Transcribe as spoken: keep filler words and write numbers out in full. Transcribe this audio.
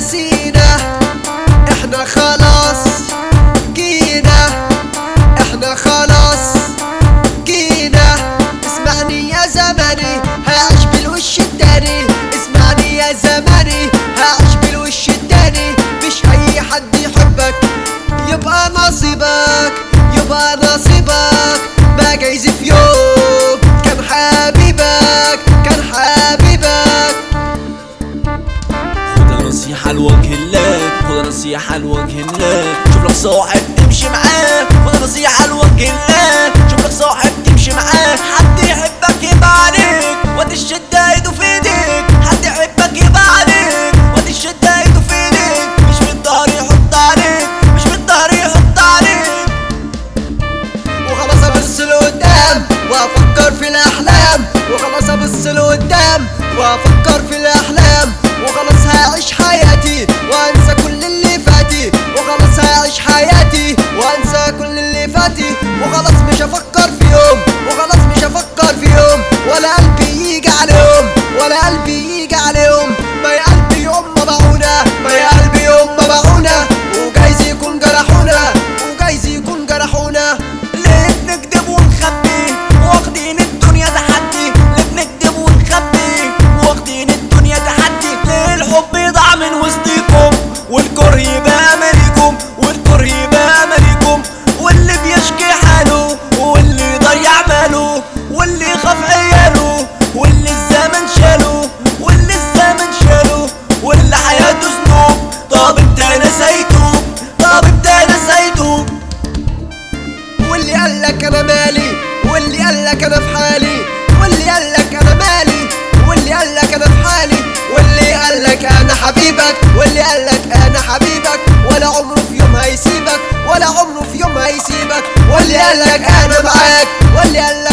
نسينا، احنا خلاص جينا، احنا خلاص جينا. اسمعني يا زماني هعيش بالوش التاني، اسمعني يا زماني هعيش بالوش التاني. مش اي حد يحبك يبقى نصيبك، يبقى نصيبك. ما جايز في يوم كان حبيبك، كان حبيبك. خدها نصيحة لوجه الله، خدها نصيحة لوجه الله. شوف لك صاحب تمشي معاه، خدها نصيحة لوجه الله. شوف لك صاحب تمشي معاه. حد يحبك يبقى عليك وقت الشدة ايده في ايديك، حد يحبك يبقى عليك وقت الشدة ايده في ايديك. مش من الظهر يحط عليك، مش من الظهر يحط عليك. وخلاص ابص لقدام وافكر في الاحلام، وخلاص ابص لقدام وافكر في الاحلام. وخلاص هعيش حياتي وانسى كل اللي فاتي، وخلاص هعيش حياتي وانسى كل اللي فاتي. وخلاص مش هفكر في يوم، وخلاص مش هفكر في يوم، ولا قلبي يجي عليهم، ولا قلبي يجي عليهم. ما يا قلبي يوم ما باعونا، ما يا قلبي يوم ما باعونا. وجايز يكون جرحونا، وجايز يكون جرحونا. ليه بنكدب ونخبي واخدين الدنيا تحدي؟ ليه بنكدب ونخبي واخدين الدنيا تحدي؟ ليه الحب يضيع من وسطيكم والكره يبقى مالكم، والكره يبقى مالكم؟ واللي بيشكي حاله واللي يضيع ماله، واللي يخاف عياله واللي الزمن شاله، واللي الزمن شاله، واللي حياته ذنوب. طب انت نسيته، طب انت نسيته. واللي قالك انا مالي، واللي قالك انا في حالي، واللي قالك انا مالي، واللي قالك انا في حالي. واللي قالك انا حبيبك، واللي قالك انا حبيبك. ولا عمره في يوم هيسيبك، ولا عمره في يوم هيسيبك. واللي قالك انا معاك، واللي قالك